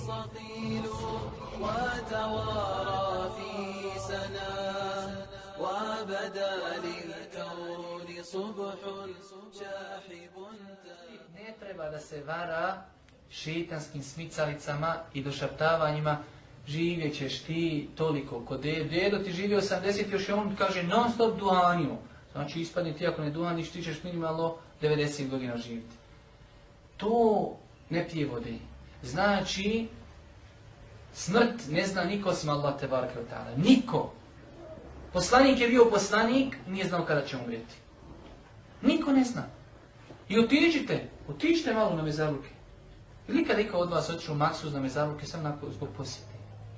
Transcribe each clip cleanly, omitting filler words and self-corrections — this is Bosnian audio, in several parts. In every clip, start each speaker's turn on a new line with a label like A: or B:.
A: صقيل وتوارى في سناه وبدا للكون صبح شاحب.
B: Ne treba da se vara šeitanskim smicalicama i došaptavanjima, živjet ćeš ti toliko. Kod dedo ti živi 80, još je on kaže non stop duhanio. Znači ispadne ti ako ne duhaniš, ti ćeš minimalno 90 godina živjeti. To ne pije vode. Znači, smrt ne zna niko osim Allah te bareke ve taala. Niko. Poslanik je bio poslanik, nije znao kada će umrijeti. Niko ne zna. I otiđite malo na mezarluke. Ili kada iko od vas otišao u Maksuz na mezarluke, samo zbog posjete.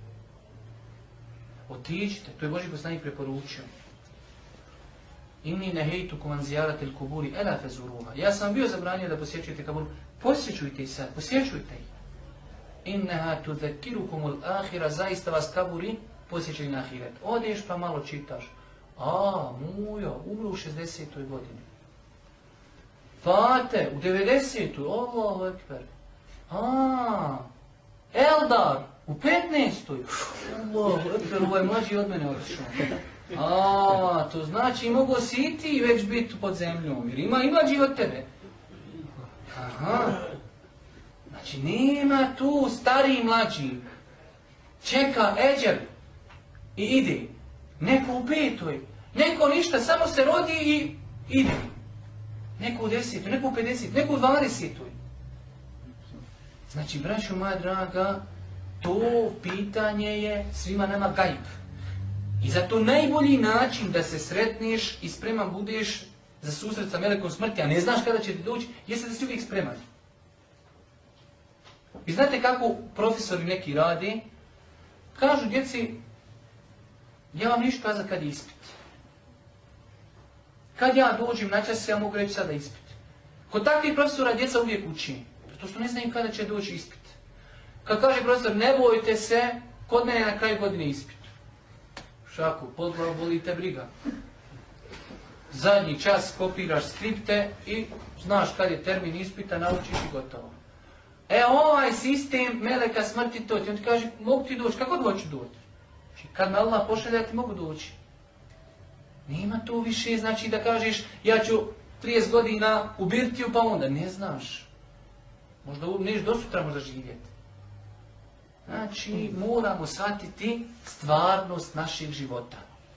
B: Otiđite, to je Božji poslanik preporučio. Inni nehejtukum an ziyaratil kuburi ela fazuruha. Ja sam bio zabranio da posjećujete kabur. Posjećujte ih sad, posjećujte ih. Innaha tudhakirukumul ahira, zaista vas kaburi posjećaju na ahiret. Odeš pa malo čitaš. Mujo, umru u 60. godini. Fate, u 90. Allahu ekber. Eldar, u 15. Allahu ekber, ovo je mlađi od mene otišao. To znači mogo si i ti već biti pod zemljom, jer ima i mlađi od tebe. Znači nema tu stariji i mlađi. Čeka eđer i ide. Neko u 5. Neko ništa, samo se rodi i ide. Neko u 10, neko u 50, neko u 20. Znači, braćo moja draga, to pitanje je svima nama gajb. I zato najbolji način da se sretneš i spreman budeš za susret sa melekom smrti, a ne znaš kada će ti doći, jeste da si uvijek spreman. Vi znate kako profesori neki rade? Kažu djeci, ja vam ništa kazati kad je ispit. Kad ja dođem na čas, ja mogu reći sada ispit. Kod takvih profesora djeca uvijek uči. Zato što ne znaju kada će doći ispit. Kad kaže profesor, ne bojte se, kod mene na kraju godine ispit. Šaku, podglavu boli te briga. Zadnji čas kopiraš skripte i znaš kad je termin ispita, naučiš i gotovo. Ovaj sistem meleka smrti to ti. On ti kaže, mogu ti doći, kako hoću doći? Kad me Allah pošalje, ja ti mogu doći. Nema to više, znači da kažeš, ja ću 30 godina u birtiju, pa onda ne znaš. Možda neš do sutra možda živjeti. Znači, moramo shvatiti stvarnost našeg života.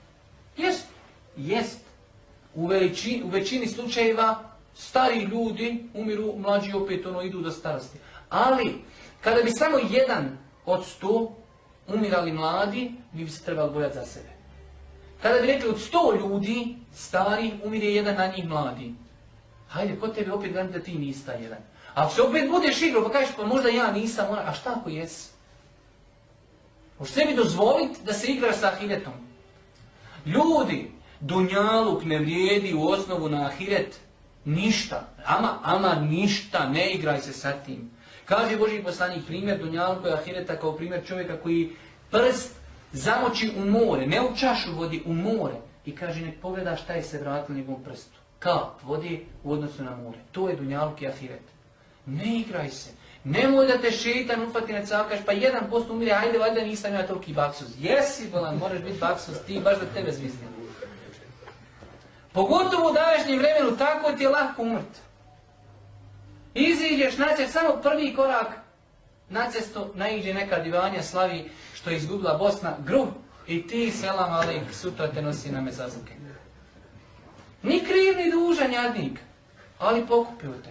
B: Jest. U većini slučajeva stari ljudi umiru, mlađi opet idu do starosti. Ali, kada bi samo 1 od 100 umirali mladi, mi bi se trebali bojati za sebe. Kada bi rekli od 100 ljudi, stari, umire 1 na njih mladi. Hajde, kod tebe opet gledam da ti nisi taj 1. Ako se opet budeš igrao, pa kažeš, pa možda ja nisam, a šta ako jesi? Možeš sebi dozvoliti da se igraš sa ahiretom. Ljudi, dunjaluk ne vrijedi u osnovu na ahiret ništa. Ama ništa, ne igraj se sa tim. Kaže Božji poslanik, primjer dunjaluka i ahireta kao primjer čovjeka koji prst zamoči u more, ne u čašu vodi, u more. I kaže, nek pogleda šta je se vratilo njegovom prstu. Kap vodi u odnosu na more. To je dunjaluk i ahiret. Ne igraj se. Nemoj da te šeitan ufati na cakaš, pa 1% umire, ajde, valjda nisam ja toliki baksuz. Jesi, bolan, moraš biti baksuz, ti baš da tebe zvizne. Pogotovo u današnjem vremenu, tako ti je lahko umrt. Iziđeš na cest, samo prvi korak na cestu, naiđe neka divanja slavi što je izgubila Bosna, grub, i ti, selam alik, sutra te nosi na mezarluke. Ni kriv, ni dužan jadnik, ali pokupio te.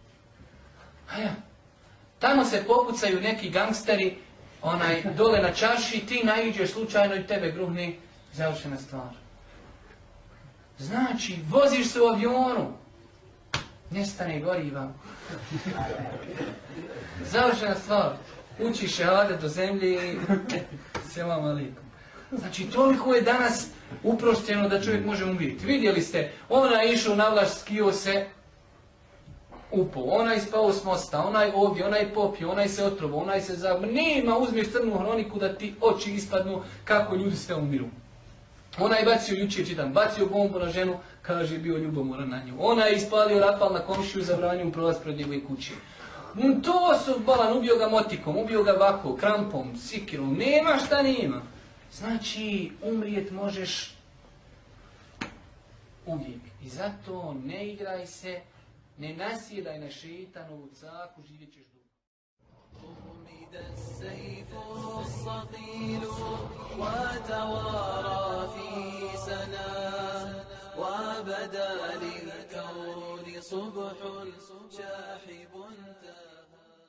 B: Tamo se popucaju neki gangsteri, dole na čaši, ti naiđeš slučajno i tebe gruhni, završena stvar. Znači, voziš se u avionu, nestane goriva. Završena stvar, učiš šehadet do zemlje i selam alejkum. Znači, toliko je danas uprošćeno da čovjek može umrijeti. Vidjeli ste, ona je išao na vlaš, skio se, upao, onaj spao s mosta, onaj ovdje, onaj popio, onaj se otrovao, onaj se zabio. Nema, uzmeš crnu hroniku da ti oči ispadnu kako ljudi sve umiru. Onaj bacio, jučer čitam, bacio bombu na ženu, kaže bio ljubomoran na nju. Ona je ispalio rafal na komšiju, zabranio mu prolaz pred njegove kuće. To su bolan, ubio ga motikom, ubio ga ovako, krampom, sikirom, nema šta nema. Znači, umrijet možeš uvijek. I zato ne igraj se, ne nasjedaj na šeitanovu caku, živjet ćeš dugo.
A: أُمِدَ السَّيْفُ الصَّقِيلُ وَتَوَارَى فِي سَنَا وَبَدَا لِلْكَوْنِ صُبْحٌ شَاحِبٌ